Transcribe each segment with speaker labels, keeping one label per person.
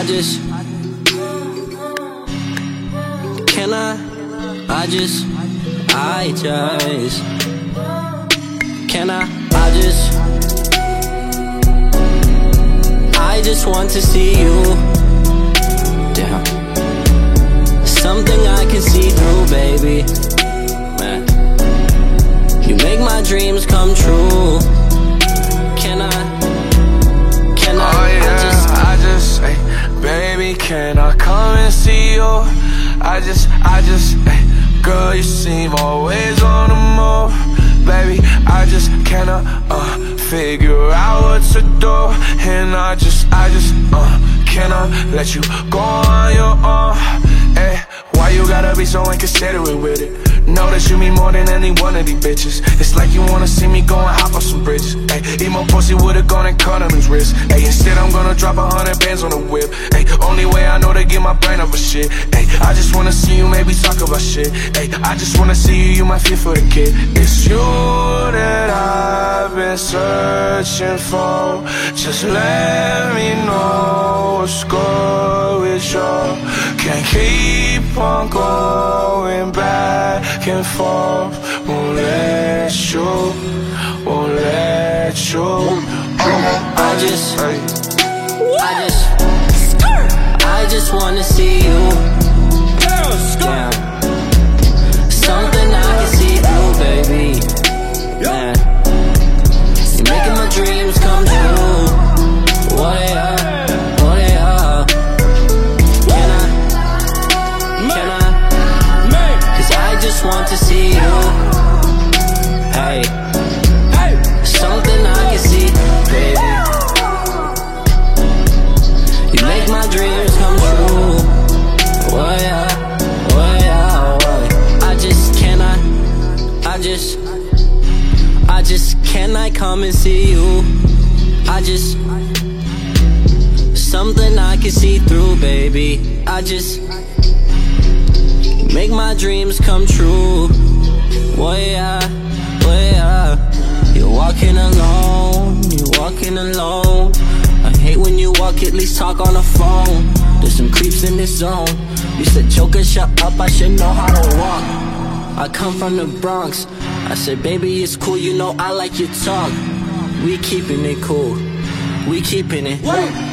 Speaker 1: just can I just can I just want to see you. Damn, something I can see through, baby. Man, you make my dreams come true. Can I
Speaker 2: oh yeah, I just hey, baby, can I come and see you? I just hey, girl, you seem always on the move. Baby, I just cannot figure out what to do. And I just cannot let you go on your own. Hey, why you gotta be so inconsiderate with it? Know that you mean more than any one of these bitches. It's like you wanna see me go and hop on some bridges. Ay, eat my pussy with a gun and cut on his wrist. Ay, instead I'm gonna drop 100 bands on the whip. Ay, only way I know to get my brain over shit. Ay, I just wanna see you maybe talk about shit. Ay, I just wanna see you, you might feel for the kid. It's you that I've been searching for. Just let me know what's good with you. Can't keep on going back and forth. Won't let you.
Speaker 1: I just wanna see you. Damn, something I can see through, baby. Man, you're making my dreams come true. What they are. Cause I just want to see you. Hey, something I can see, baby. You make my dreams come true. Oh yeah. Can I come and see you? Something I can see through, baby. Make my dreams come true. Oh yeah. You're walking alone. I hate when you walk, at least talk on the phone. There's some creeps in this zone. You said, Joker, shut up, I should know how to walk. I come from the Bronx. I said, baby, it's cool, you know I like your talk. We keeping it cool, we keeping it.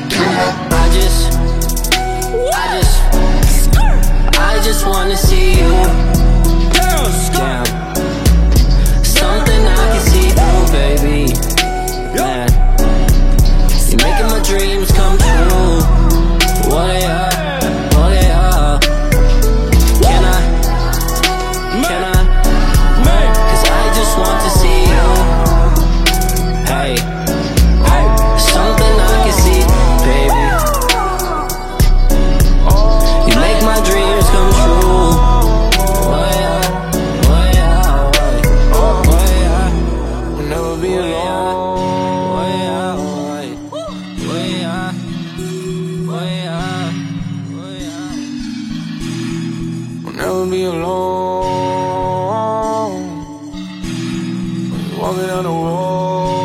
Speaker 1: I just wanna see you. Damn, something I can see through, baby. Man, you're making my dreams come true. What they are. Cause I just want to see you. Hey, something I can see, baby. You make my dreams come true.
Speaker 2: We'll never be alone. We'll never be alone. When you're walking down the road.